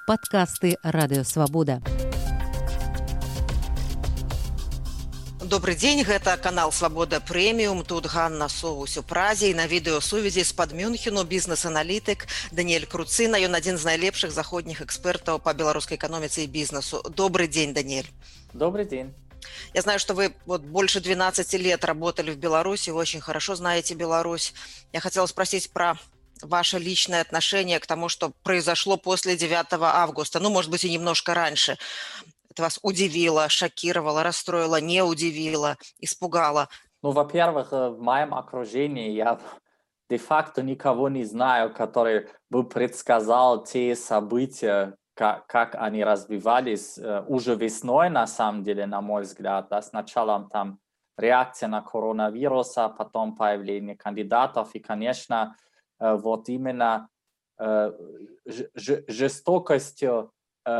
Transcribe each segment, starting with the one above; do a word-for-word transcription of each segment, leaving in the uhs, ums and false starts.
подкасты Радыё Свабода. Добрый дзень, гэта канал Свабода Прэміум. Тут Ганна Соус у Празе і на відэасувязі з-пад Мюнхену бізнес-аналітык Даніэль Круцына. Ён адзін з найлепшых заходніх экспертаў па беларускай эканоміцы і бізнесу. Добрый день, Даниэль. Добрый день. Я знаю, что вы вот больше двенадцати лет работали в Беларуси, вы очень хорошо знаете Беларусь. Я хотела спросить про ваше личное отношение к тому, что произошло после девятого августа, ну, может быть, и немножко раньше. Это вас удивило, шокировало, расстроило, не удивило, испугало? Ну, во-первых, в моем окружении я де-факто никого не знаю, который бы предсказал те события, как, как они развивались уже весной, на самом деле, на мой взгляд. Да, сначала там реакция на коронавирус, а потом появление кандидатов. И, конечно, вот именно жестокостью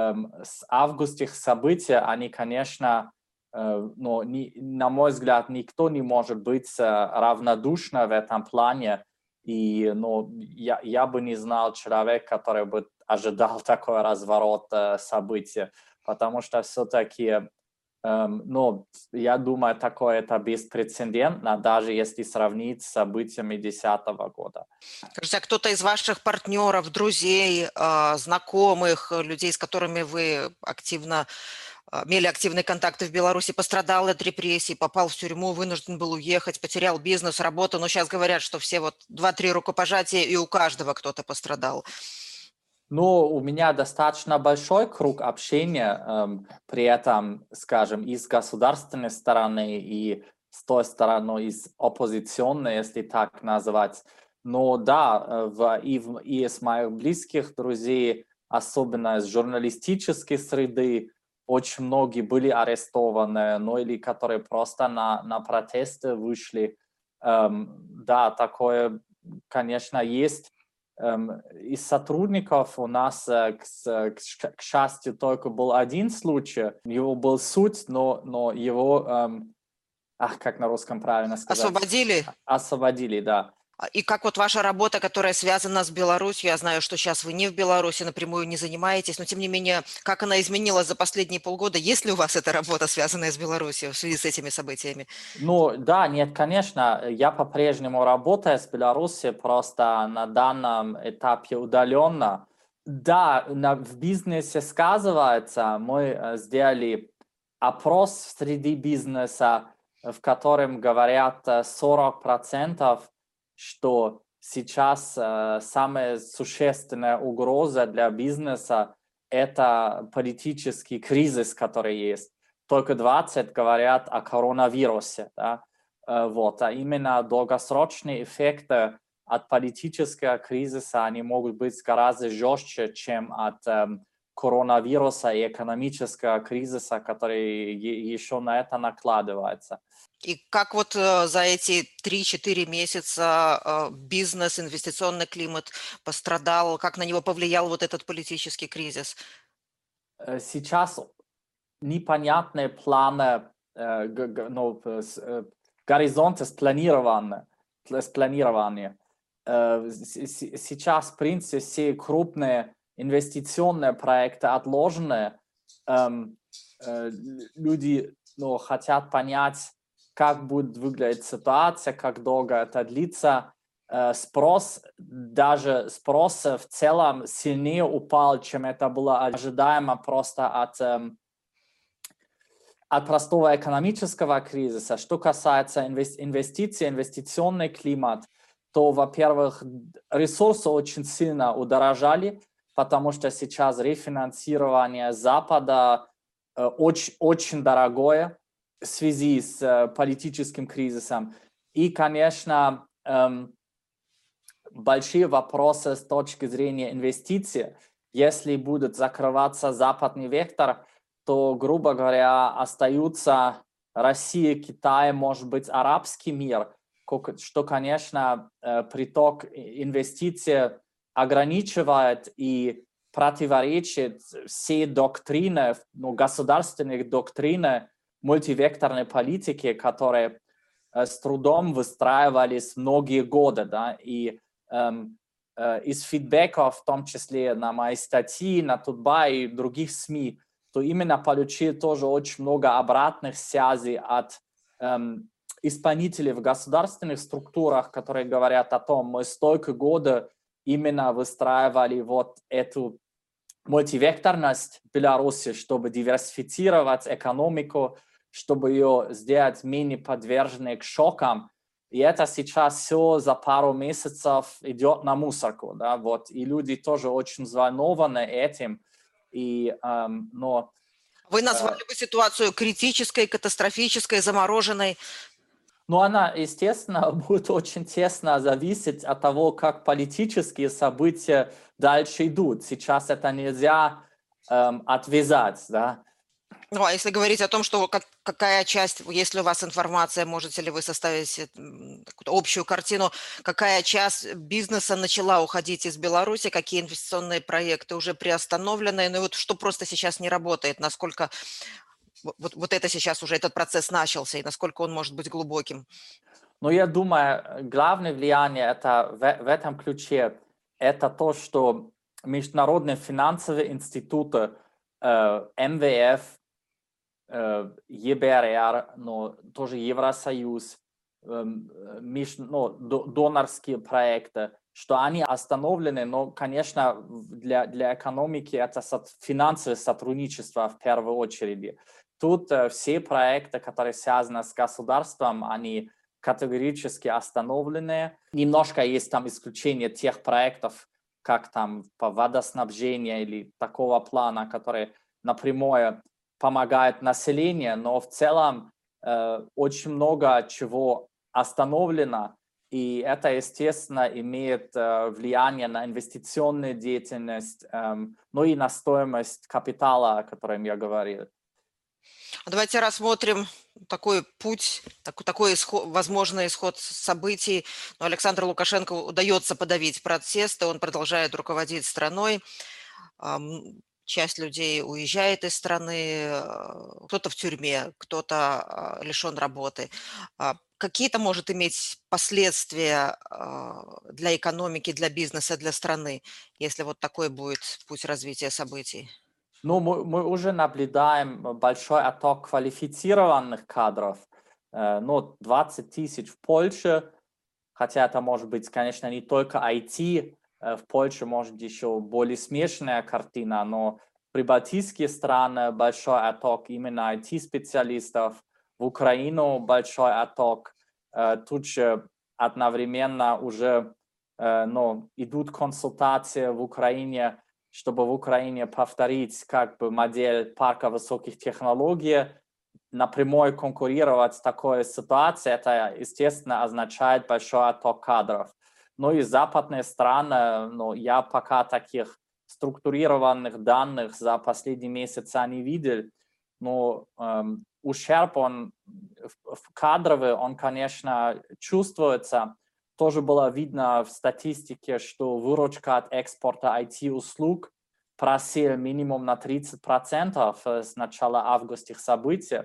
с августских событий, они, конечно, ну, не, на мой взгляд, никто не может быть равнодушным в этом плане. И ну, я, я бы не знал человека, который бы ожидал такой разворот событий, потому что все-таки Um, ну, я думаю, такое это беспрецедентно, даже если сравнить с событиями две тысячи десятого года. Скажите, а кто-то из ваших партнеров, друзей, знакомых, людей, с которыми вы активно имели активные контакты в Беларуси, пострадал от репрессий, попал в тюрьму, вынужден был уехать, потерял бизнес, работу, но сейчас говорят, что все вот два-три рукопожатия, и у каждого кто-то пострадал. Ну, у меня достаточно большой круг общения, эм, при этом, скажем, и с государственной стороны, и с той стороны, из оппозиционной, если так назвать. Но да, в, и, в, и из моих близких друзей, особенно из журналистической среды, очень многие были арестованы, ну или которые просто на, на протесты вышли. Эм, да, такое, конечно, есть. Из сотрудников у нас, к, к, к счастью, только был один случай. Его был суд, но, но его, эм, ах, как на русском правильно сказать? Освободили? Освободили, да. И как вот ваша работа, которая связана с Беларусью, я знаю, что сейчас вы не в Беларуси, напрямую не занимаетесь, но тем не менее, как она изменилась за последние полгода? Есть ли у вас эта работа, связанная с Беларусью в связи с этими событиями? Ну да, нет, конечно, я по-прежнему работаю с Беларусью, просто на данном этапе удаленно. Да, на, в бизнесе сказывается, мы сделали опрос среди бизнеса, в котором говорят сорок процентов, что сейчас э, самая существенная угроза для бизнеса – это политический кризис, который есть. Только двадцать говорят о коронавирусе. Да? Э, вот. А именно долгосрочные эффекты от политического кризиса, они могут быть гораздо жестче, чем от э, коронавируса и экономического кризиса, который еще на это накладывается. И как вот за эти три-четыре месяца бизнес, инвестиционный климат пострадал, как на него повлиял вот этот политический кризис? Сейчас непонятные планы, ну, горизонты спланированы, спланированы. Сейчас, в принципе, все крупные инвестиционные проекты отложены. Люди, ну, хотят понять, как будет выглядеть ситуация, как долго это длится. Спрос, даже спрос в целом сильнее упал, чем это было ожидаемо просто от, от простого экономического кризиса. Что касается инвестиций, инвестиционный климат, то, во-первых, ресурсы очень сильно удорожали, потому что сейчас рефинансирование Запада очень, очень дорогое в связи с политическим кризисом. И, конечно, эм, большие вопросы с точки зрения инвестиций. Если будет закрываться западный вектор, то, грубо говоря, остаются Россия, Китай, может быть, арабский мир, что, конечно, приток инвестиций ограничивает и противоречит всей доктрине, ну, государственной доктрине мультивекторной политики, которые э, с трудом выстраивались многие годы, да, и эм, из фидбэков, в том числе на мои статьи, на Тутба и других СМИ, то именно получил тоже очень много обратных связей от эм, исполнителей в государственных структурах, которые говорят о том, мы столько года именно выстраивали вот эту мультивекторность Беларуси, чтобы диверсифицировать экономику, чтобы ее сделать менее подверженной к шокам. И это сейчас все за пару месяцев идет на мусорку, да, вот. И люди тоже очень взволнованы этим. И, эм, но, Вы назвали э, бы ситуацию критической, катастрофической, замороженной? ну, она, естественно, будет очень тесно зависеть от того, как политические события дальше идут. Сейчас это нельзя эм, отвязать, да. Ну, а если говорить о том, что как- какая часть, если у вас информация, можете ли вы составить э, м, какую-то общую картину, какая часть бизнеса начала уходить из Беларуси, какие инвестиционные проекты уже приостановлены, ну и вот что просто сейчас не работает, насколько вот, вот вот это сейчас уже этот процесс начался и насколько он может быть глубоким? Но я думаю, главное влияние это в, в этом ключе это то, что международные финансовые институты, э, эм вэ эф, э, е бэ эр эр, но тоже Евросоюз, эм, э, меж- ну, до- донорские проекты, что они остановлены, но, конечно, в- для, для экономики это со- финансовое сотрудничество в первую очередь. Тут э, все проекты, которые связаны с государством, они категорически остановлены. Немножко есть там исключение тех проектов, как там по водоснабжению или такого плана, которые напрямую помогают населению, но в целом э, очень много чего остановлено, и это, естественно, имеет э, влияние на инвестиционную деятельность, эм, ну и на стоимость капитала, о котором я говорил. Давайте рассмотрим такой путь, такой, такой исход, возможный исход событий. Но Александру Лукашенко удается подавить протесты, он продолжает руководить страной. Ам, Часть людей уезжает из страны, э, кто-то в тюрьме, кто-то а, лишен работы. А Какие это может иметь последствия а, для экономики, для бизнеса, для страны, если вот такой будет путь развития событий? Ну, мы, мы уже наблюдаем большой отток квалифицированных кадров. Э, ну, двадцать тысяч в Польше, хотя это может быть, конечно, не только ай ти, э, в Польше может еще более смешанная картина, но в прибалтийские страны большой отток именно ай ти-специалистов, в Украину большой отток, э, тут же одновременно уже э, ну, идут консультации в Украине, чтобы в Украине повторить как бы модель парка высоких технологий, напрямую конкурировать с такой ситуацией, это, естественно, означает большой отток кадров. Ну и западные страны, ну, я пока таких структурированных данных за последние месяцы не видел, но эм, ущерб, он в, в кадровый, он, конечно, чувствуется. Тоже было видно в статистике, что выручка от экспорта ай ти-услуг просел минимум на тридцать процентов с начала августских событий.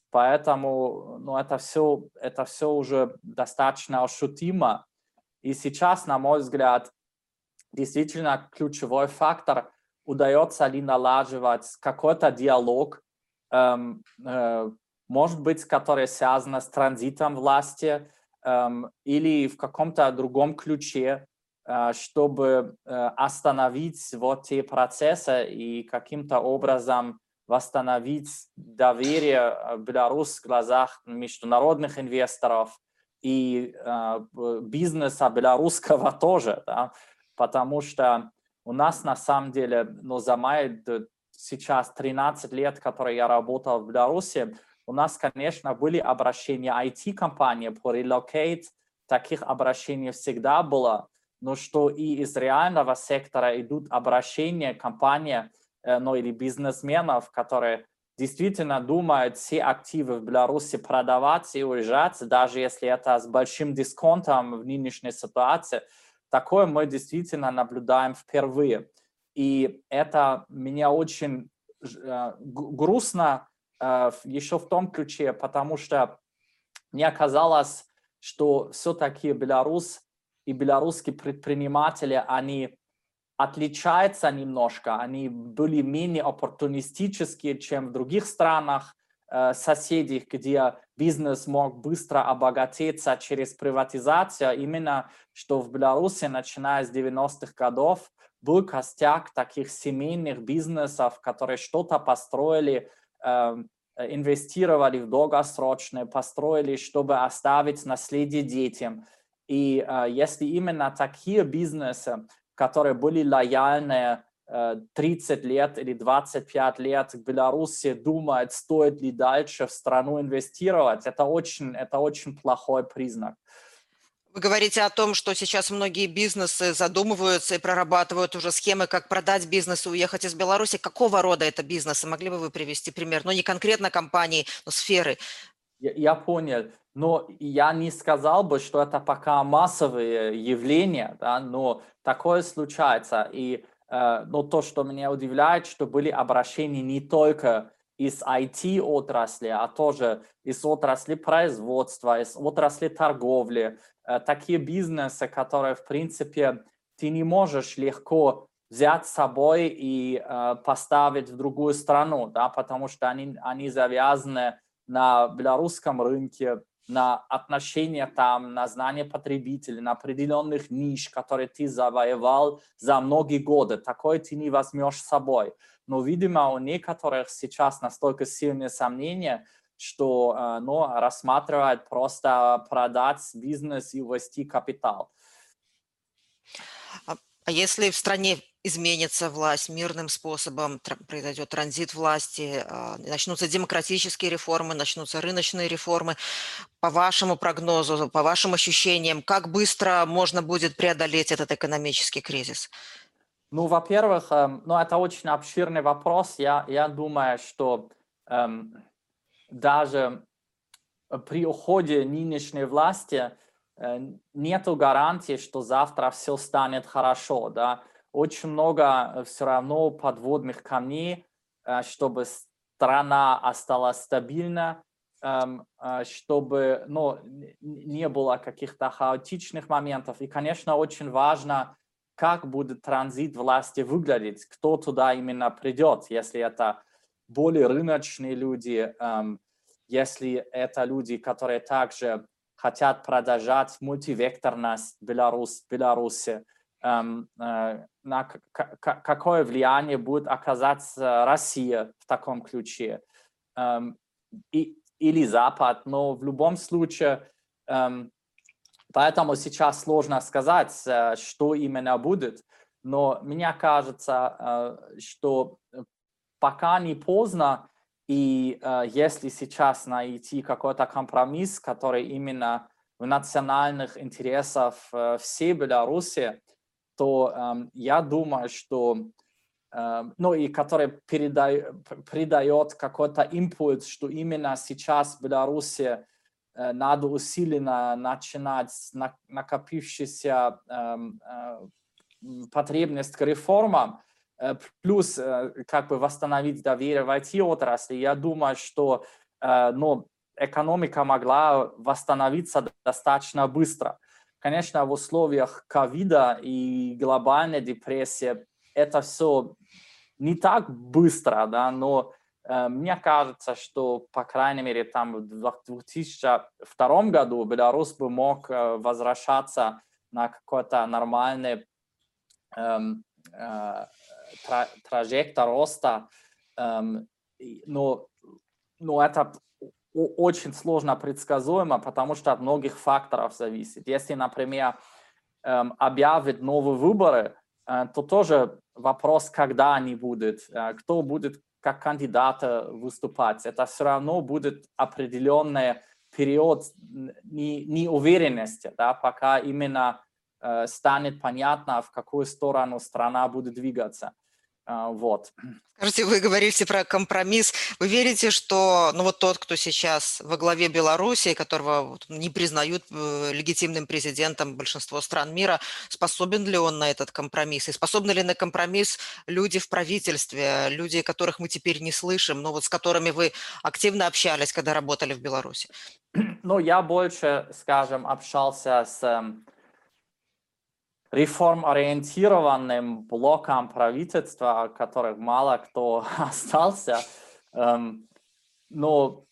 Поэтому ну, это, все, это все уже достаточно ощутимо. И сейчас, на мой взгляд, действительно ключевой фактор, удается ли налаживать какой-то диалог, эм, э, может быть, который связан с транзитом власти, эм, или в каком-то другом ключе, э, чтобы э, остановить вот те процессы и каким-то образом восстановить доверие в Беларусь в глазах международных инвесторов и э, бизнеса белорусского тоже, да, потому что у нас на самом деле, ну, за мои сейчас тринадцать лет, которые я работал в Беларуси, у нас, конечно, были обращения ай ти-компаний по relocate, таких обращений всегда было, но что и из реального сектора идут обращения компаний, ну или бизнесменов, которые действительно думают все активы в Беларуси продавать и уезжать, даже если это с большим дисконтом в нынешней ситуации. Такое мы действительно наблюдаем впервые. И это меня очень э, грустно э, еще в том ключе, потому что мне казалось, что все-таки Беларусь и белорусские предприниматели, они отличаются немножко, они были менее оппортунистические, чем в других странах, э, соседей, где бизнес мог быстро обогатиться через приватизацию. Именно что в Беларуси, начиная с девяностых годов, был костяк таких семейных бизнесов, которые что-то построили, э, инвестировали в долгосрочное, построили, чтобы оставить наследие детям. И э, если именно такие бизнесы, которые были лояльны э, тридцать лет или двадцать пять лет к Беларуси, думают, стоит ли дальше в страну инвестировать, это очень, это очень плохой признак. Вы говорите о том, что сейчас многие бизнесы задумываются и прорабатывают уже схемы, как продать бизнес и уехать из Беларуси. Какого рода это бизнесы? Могли бы вы привести пример? Ну, не конкретно компании, но сферы. Я, я понял, но я не сказал бы, что это пока массовые явления, да, но такое случается. И э, но то, что меня удивляет, что были обращения не только из ай ти-отрасли, а тоже из отрасли производства, из отрасли торговли. Э, такие бизнесы, которые, в принципе, ты не можешь легко взять с собой и э, поставить в другую страну, да, потому что они, они завязаны на белорусском рынке, на отношения там, на знание потребителей, на определенных ниш, которые ты завоевал за многие годы. Такое ты не возьмешь с собой. Но, видимо, у некоторых сейчас настолько сильные сомнения, что ну, рассматривают просто продать бизнес и увести капитал. А если в стране изменится власть мирным способом, тр- произойдет транзит власти, а, начнутся демократические реформы, начнутся рыночные реформы, по вашему прогнозу, по вашим ощущениям, как быстро можно будет преодолеть этот экономический кризис? Ну, во-первых, эм, ну, это очень обширный вопрос. Я, я думаю, что эм, даже при уходе нынешней власти э, нету гарантии, что завтра все станет хорошо, да. Очень много все равно подводных камней, э, чтобы страна осталась стабильна, эм, э, чтобы, ну, н- не было каких-то хаотичных моментов. И, конечно, очень важно, как будет транзит власти выглядеть, кто туда именно придет, если это более рыночные люди, эм, если это люди, которые также хотят продолжать мультивекторность Беларусь, Беларуси, эм, э, на к- к- какое влияние будет оказать Россия в таком ключе, эм, и, или Запад, но в любом случае, эм, поэтому сейчас сложно сказать, э, что именно будет, но мне кажется, э, что пока не поздно, и э, если сейчас найти какой-то компромисс, который именно в национальных интересах э, всей Беларуси, то э, я думаю, что, э, ну и который передай, придает какой-то импульс, что именно сейчас в Беларуси э, надо усиленно начинать на, накопившуюся э, э, потребность к реформам, плюс как бы восстановить доверие в ай ти-отрасли. Я думаю, что ну, экономика могла восстановиться достаточно быстро. Конечно, в условиях ковида и глобальной депрессии это все не так быстро, да, но э, мне кажется, что, по крайней мере, там в две тысячи втором году Беларусь бы мог э, возвращаться на какой-то нормальный эм, э, тра траектория роста, эм, но, но это очень сложно предсказуемо, потому что от многих факторов зависит. Если, например, эм, объявят новые выборы, э, то тоже вопрос, когда они будут, э, кто будет как кандидата выступать. Это все равно будет определенный период неуверенности, да, пока именно э, станет понятно, в какую сторону страна будет двигаться. Вот. Скажите, вы говорите про компромисс. Вы верите, что ну, вот тот, кто сейчас во главе Беларуси, которого вот, не признают э, легитимным президентом большинство стран мира, способен ли он на этот компромисс? И способны ли на компромисс люди в правительстве, люди, которых мы теперь не слышим, но вот с которыми вы активно общались, когда работали в Беларуси? Ну, я больше, скажем, общался с реформоориентированным блоком правительства, от которых мало кто остался. Эм, но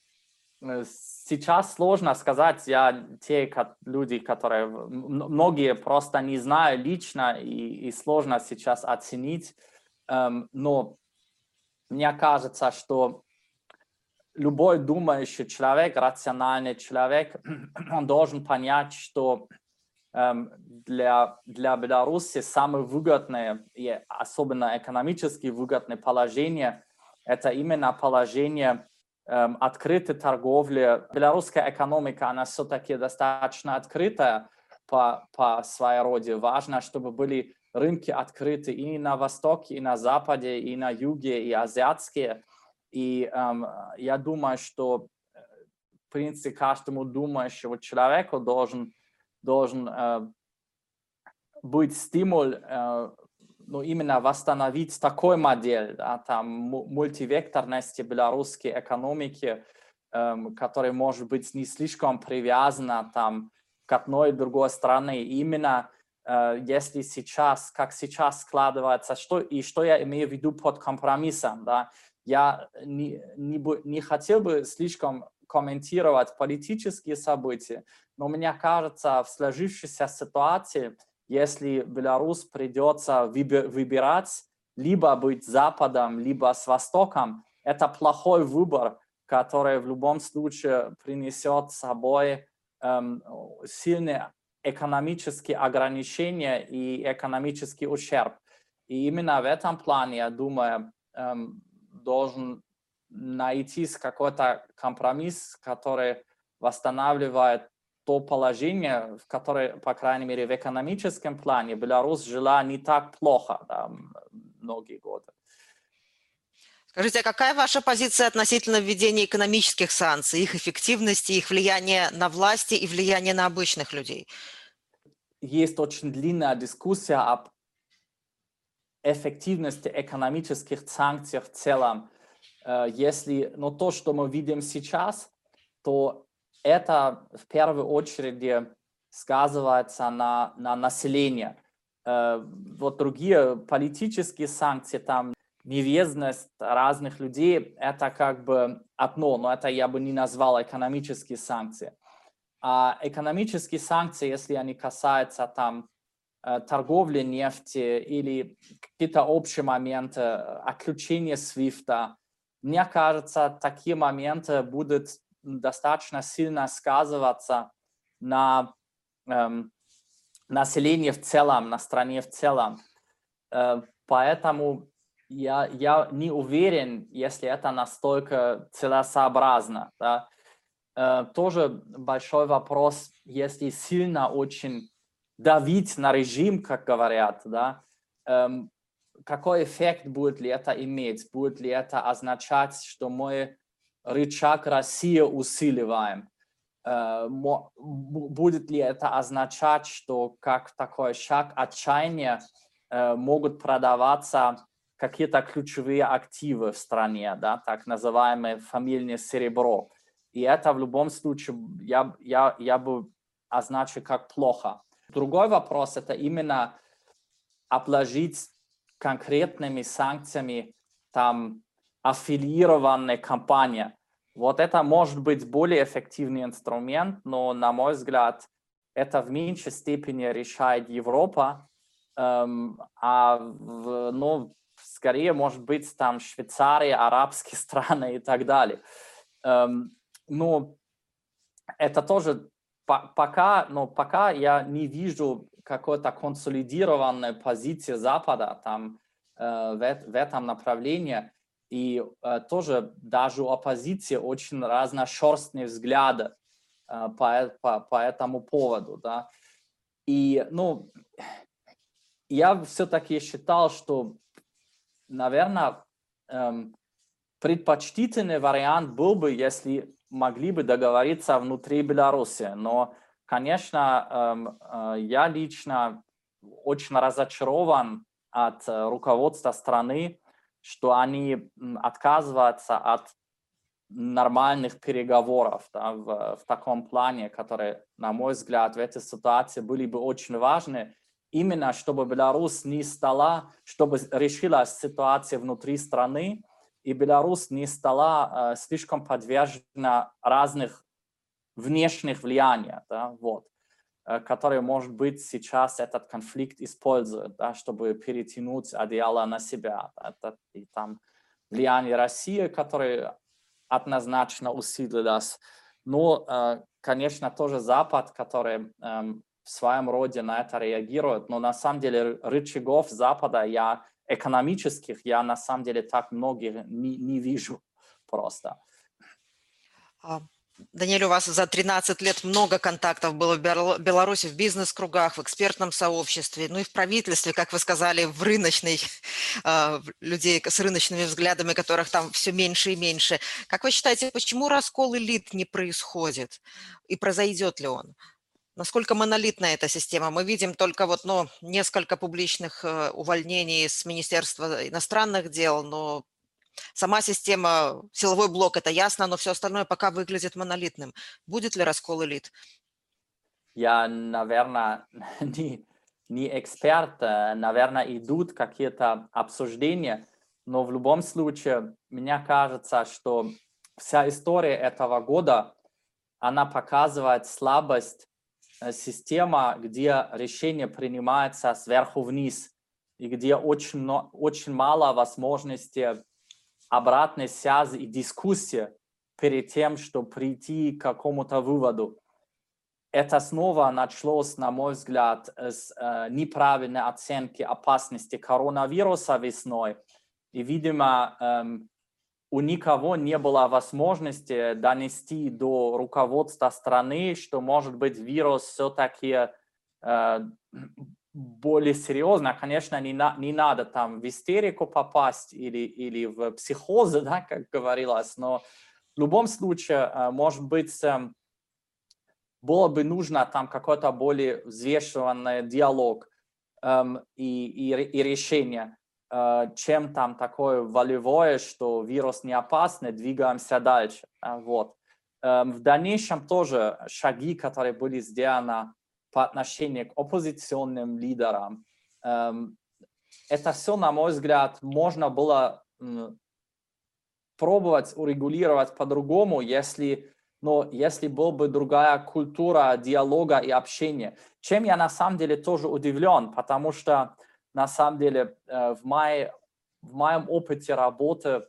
сейчас сложно сказать, я те люди, которые, многие просто не знаю лично, и, и сложно сейчас оценить, эм, но мне кажется, что любой думающий человек, рациональный человек, он должен понять, что эм, для, для Беларуси самое выгодное, и особенно экономически выгодное положение, это именно положение эм, открытой торговли. Белорусская экономика, она все-таки достаточно открытая по, по своей роде. Важно, чтобы были рынки открыты и на востоке, и на западе, и на юге, и азиатские. И эм, я думаю, что, в принципе, каждому думающему человеку должен, должен э, быть стимул э, ну, именно восстановить такой модель, да, там, мультивекторности белорусской экономики, э, которая может быть не слишком привязана там, к одной и другой стране. Именно э, если сейчас, как сейчас складывается, что, и что я имею в виду под компромиссом, да, я не, не, не хотел бы слишком комментировать политические события, но мне кажется, в сложившейся ситуации, если Беларусь придется выбирать либо быть Западом, либо с Востоком, это плохой выбор, который в любом случае принесет с собой эм, сильные экономические ограничения и экономический ущерб. И именно в этом плане, я думаю, эм, должен найти какой-то компромисс, который восстанавливает то положение, в которое, по крайней мере, в экономическом плане Беларусь жила не так плохо, да, многие годы. Скажите, а какая ваша позиция относительно введения экономических санкций, их эффективности, их влияния на власти и влияния на обычных людей? Есть очень длинная дискуссия об эффективности экономических санкций в целом. Если, но то, что мы видим сейчас, то это в первую очередь сказывается на, на населении. Вот другие политические санкции, там невежность разных людей, это как бы одно, но это я бы не назвал экономические санкции. А экономические санкции, если они касаются там торговли нефти или какие-то общие моменты, отключения свифта, мне кажется, такие моменты будут достаточно сильно сказываться на эм, населении в целом, на стране в целом. Э, поэтому я, я не уверен, если это настолько целесообразно. Да. Э, тоже большой вопрос, если сильно очень давить на режим, как говорят, да, эм, какой эффект будет ли это иметь? Будет ли это означать, что мы рычаг России усиливаем? Э, будет ли это означать, что как такой шаг отчаяния э, могут продаваться какие-то ключевые активы в стране, да, так называемое фамильное серебро? И это в любом случае я, я, я бы означил как плохо. Другой вопрос – это именно обложить конкретными санкциями там аффилированные компании. Вот это может быть более эффективный инструмент, но, на мой взгляд, это в меньшей степени решает Европа, эм, а в, ну, скорее, может быть, там Швейцария, арабские страны и так далее. Эм, ну, это тоже по пока, но пока я не вижу какой-то консолидированной позиции Запада там э, в, в этом направлении. И э, тоже даже у оппозиции очень разношерстные взгляды э, по, по, по этому поводу. Да. И, ну, я все-таки считал, что, наверное, эм, предпочтительный вариант был бы, если могли бы договориться внутри Беларуси. Но, конечно, эм, э, я лично очень разочарован от э, руководства страны, что они отказываются от нормальных переговоров, да, в, в таком плане, которые, на мой взгляд, в этой ситуации были бы очень важны. именно чтобы Беларусь не стала, чтобы решилась ситуация внутри страны, и Беларусь не стала э, слишком подвержена разных внешних влияний, да, вот, э, которые, может быть, сейчас этот конфликт используют, да, чтобы перетянуть одеяло на себя. Это, и там влияние России, которое однозначно усилилось. Но, э, конечно, тоже Запад, который э, в своем роде на это реагирует. Но на самом деле рычагов Запада я экономических я на самом деле так многих не, не вижу просто. А, Даниэль, у вас за тринадцать лет много контактов было в Бел- Беларуси в бизнес-кругах, в экспертном сообществе, ну и в правительстве, как вы сказали, в рыночной, а, в людей с рыночными взглядами, которых там все меньше и меньше. Как вы считаете, почему раскол элит не происходит? И произойдет ли он? Насколько монолитна эта система? Мы видим только вот, ну, несколько публичных э, увольнений с Министерства иностранных дел, но сама система, силовой блок, это ясно, но все остальное пока выглядит монолитным. Будет ли раскол элит? Я, наверное, не, не эксперт, э, наверное, идут какие-то обсуждения, но в любом случае, мне кажется, что вся история этого года, она показывает слабость э, системы, где решение принимается сверху вниз, и где очень, но- очень мало возможности обратной связи и дискуссии перед тем, чтобы прийти к какому-то выводу. Это снова началось, на мой взгляд, с э, неправильной оценки опасности коронавируса весной. И, видимо, эм, у никого не было возможности донести до руководства страны, что, может быть, вирус все-таки э, более серьезно. Конечно, не, на, не надо там в истерику попасть или, или в психозы, да, как говорилось, но в любом случае, э, может быть, э, было бы нужно там какой-то более взвешенный диалог эм, и, и, и решение, э, чем там такое волевое, что вирус не опасный, двигаемся дальше. Э, вот. Эм, в дальнейшем тоже шаги, которые были сделаны по отношению к оппозиционным лидерам, эм, это все, на мой взгляд, можно было м, пробовать урегулировать по-другому, если, но если была бы другая культура диалога и общения. Чем я на самом деле тоже удивлен, потому что на самом деле э, в, моей, в моем опыте работы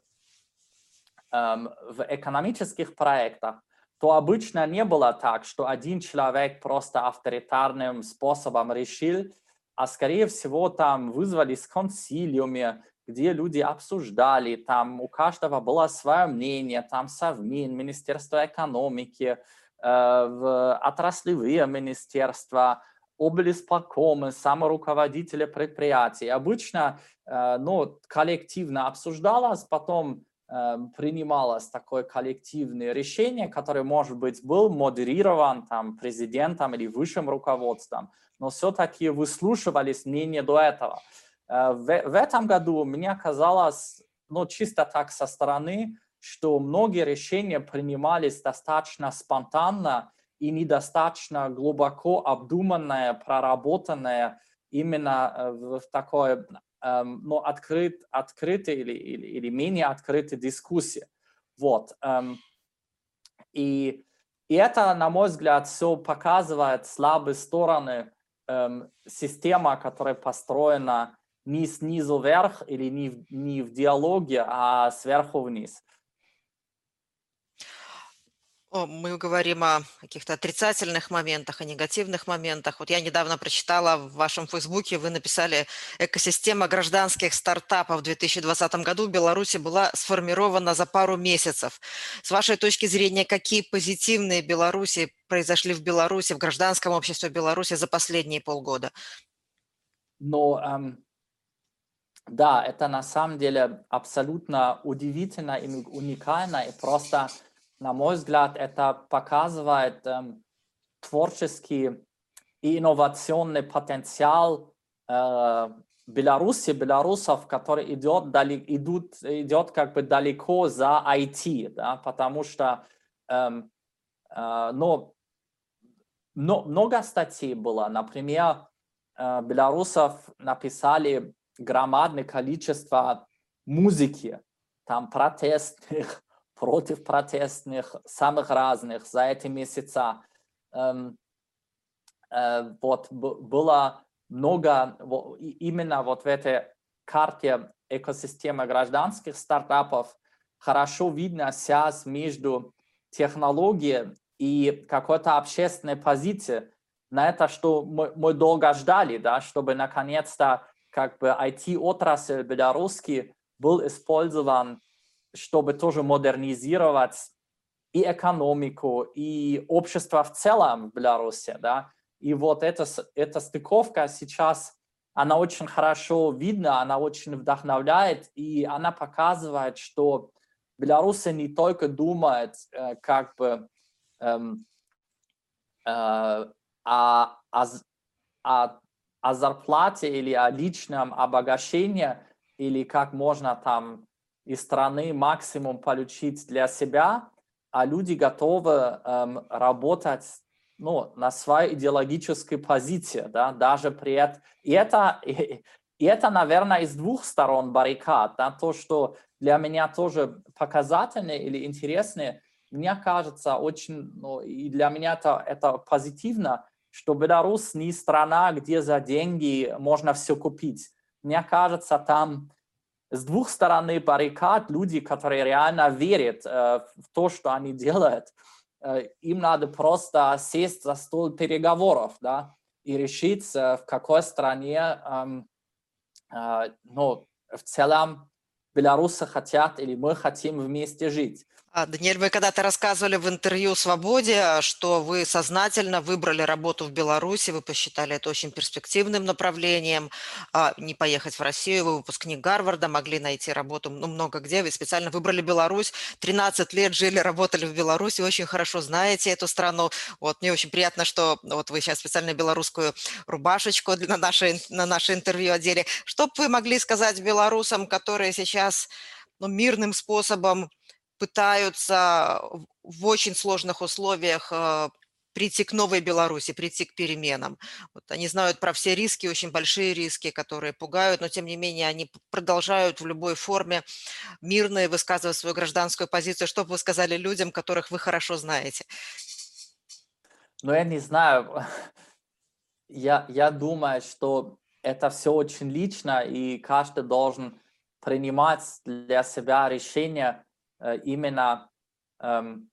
эм, в экономических проектах, то обычно не было так, что один человек просто авторитарным способом решил, а скорее всего там вызвались консилиумы, где люди обсуждали, там у каждого было свое мнение, там Совмин, Министерство экономики, э, в отраслевые министерства, облисполкомы, саморуководители предприятий. Обычно э, ну, коллективно обсуждалось, потом э, принималось такое коллективное решение, которое, может быть, был модерирован там, президентом или высшим руководством, но все-таки выслушивались мнения до этого. В, в этом году мне казалось, ну, чисто так со стороны, что многие решения принимались достаточно спонтанно и недостаточно глубоко обдуманное, проработанное именно в, в такой, эм, ну, открыт, открытой или, или, или менее открытой дискуссии. Вот. Эм, и, и это, на мой взгляд, все показывает слабые стороны эм, системы, которая построена не снизу вверх или не в, не в диалоге, а сверху вниз. О, Мы говорим о каких-то отрицательных моментах, о негативных моментах. Вот я недавно прочитала в вашем Фейсбуке, вы написали, экосистема гражданских стартапов в две тысячи двадцатом году в Беларуси была сформирована за пару месяцев. С вашей точки зрения, какие позитивные Беларуси произошли в Беларуси, в гражданском обществе Беларуси за последние полгода? Но эм, да, это на самом деле абсолютно удивительно и уникально, и просто, на мой взгляд, это показывает эм, творческий и инновационный потенциал э, Беларуси, белорусов, который идет, дали, идут, идет как бы далеко за ай ти, да, потому что эм, э, но, но много статей было, например, э, белорусов написали громадное количество музыки, там протестных, против протестных, самых разных за эти месяца. Эм, э, вот было много, вот, именно вот в этой карте экосистемы гражданских стартапов хорошо видна связь между технологией и какой-то общественной позицией. На это, что мы, мы долго ждали, да, чтобы наконец-то как бы ай ти-отрасль белорусский был использован, чтобы тоже модернизировать и экономику, и общество в целом в Беларуси, да. И вот эта, эта стыковка сейчас, она очень хорошо видна, она очень вдохновляет, и она показывает, что белорусы не только думают э, как бы эм, э, о, о, о, о зарплате или о личном обогащении, или как можно там из страны максимум получить для себя, а люди готовы эм, работать, ну, на своей идеологической позиции, да, даже при этом. И это, и, и это, наверное, из двух сторон баррикад, да, то, что для меня тоже показательно или интересно, мне кажется, очень, ну, и для меня это, это позитивно, что Беларусь не страна, где за деньги можно все купить. Мне кажется, там с двух сторон баррикад люди, которые реально верят э, в то, что они делают, э, им надо просто сесть за стол переговоров, да, и решить, э, в какой стране, э, э, ну, в целом белорусы хотят или мы хотим вместе жить. Даниэль, вы когда-то рассказывали в интервью «Свободе», что вы сознательно выбрали работу в Беларуси, вы посчитали это очень перспективным направлением, не поехать в Россию, вы выпускник Гарварда, могли найти работу ну, много где, вы специально выбрали Беларусь, тринадцать лет жили, работали в Беларуси, очень хорошо знаете эту страну. Вот, мне очень приятно, что вот вы сейчас специально белорусскую рубашечку на наше, на наше интервью одели. Что бы вы могли сказать белорусам, которые сейчас ну, мирным способом пытаются в очень сложных условиях э, прийти к новой Беларуси, прийти к переменам. Вот они знают про все риски, очень большие риски, которые пугают, но тем не менее они продолжают в любой форме мирно высказывать свою гражданскую позицию. Что бы вы сказали людям, которых вы хорошо знаете? Ну, я не знаю. Я, я думаю, что это все очень лично, и каждый должен принимать для себя решение э, именно эм,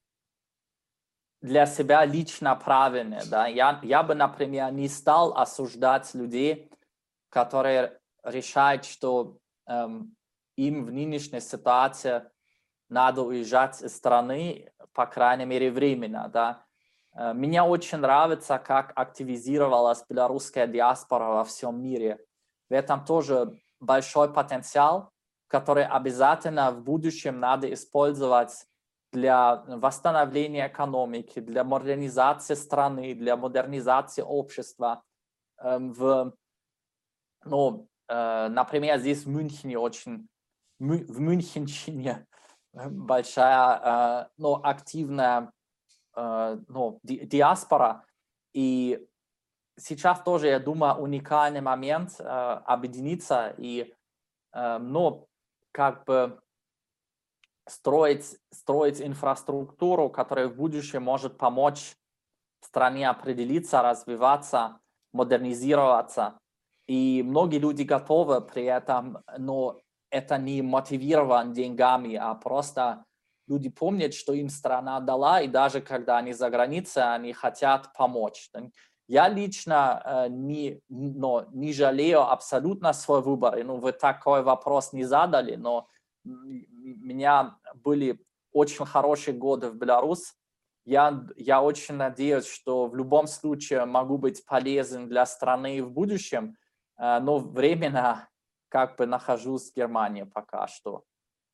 для себя лично правильное. Да? Я, я бы, например, не стал осуждать людей, которые решают, что эм, им в нынешней ситуации надо уезжать из страны, по крайней мере, временно. Да? Мне очень нравится, как активизировалась белорусская диаспора во всем мире. В этом тоже большой потенциал, который обязательно в будущем надо использовать для восстановления экономики, для модернизации страны, для модернизации общества. В, ну, например, здесь в Мюнхене очень, в Мюнхенщине большая, ну, активная ну, ди диаспора. И сейчас тоже, я думаю, уникальный момент э, объединиться и э, ну, как бы строить, строить инфраструктуру, которая в будущем может помочь стране определиться, развиваться, модернизироваться. И многие люди готовы при этом, но это не мотивировано деньгами, а просто люди помнят, что им страна дала, и даже когда они за границей, они хотят помочь. Я лично э, не, но не жалею абсолютно свой выбор. И, ну, вы такой вопрос не задали, но у меня были очень хорошие годы в Беларуси. Я, я очень надеюсь, что в любом случае могу быть полезен для страны в будущем, э, но временно как бы нахожусь в Германии пока что.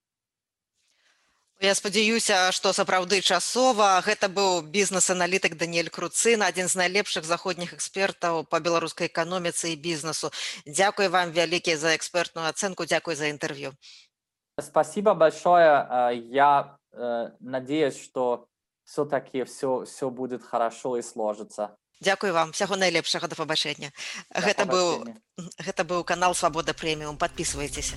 Я спадзяюся, што сапраўды часова. Гэта быў бізнес-аналітык Даниэль Круцын, адзін з найлепшых заходніх экспертаў па беларускай эканоміцы і бізнесу. Дзякуй вам вялікі за экспертную ацэнку, дзякуй за интервью. Спасибо большое. Я э, надеюсь, что все-таки все, все будет хорошо и сложится. Дзякуй вам, усяго найлепшага, да пабачэння. Да Гэта быў, пабачэння. гэта быў канал Свабода Прэміум. Падпісвайцеся.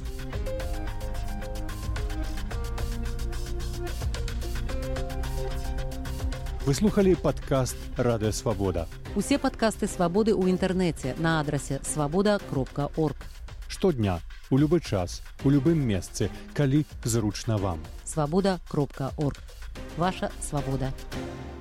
Вы слухали падкаст Радыё Свабода. Усе падкасты Свабоды ў інтэрнэце на адрасе свабода кропка орг. Штодня, у любы час, у любым месцы, калі зручна вам. свабода кропка орг. Ваша свабода.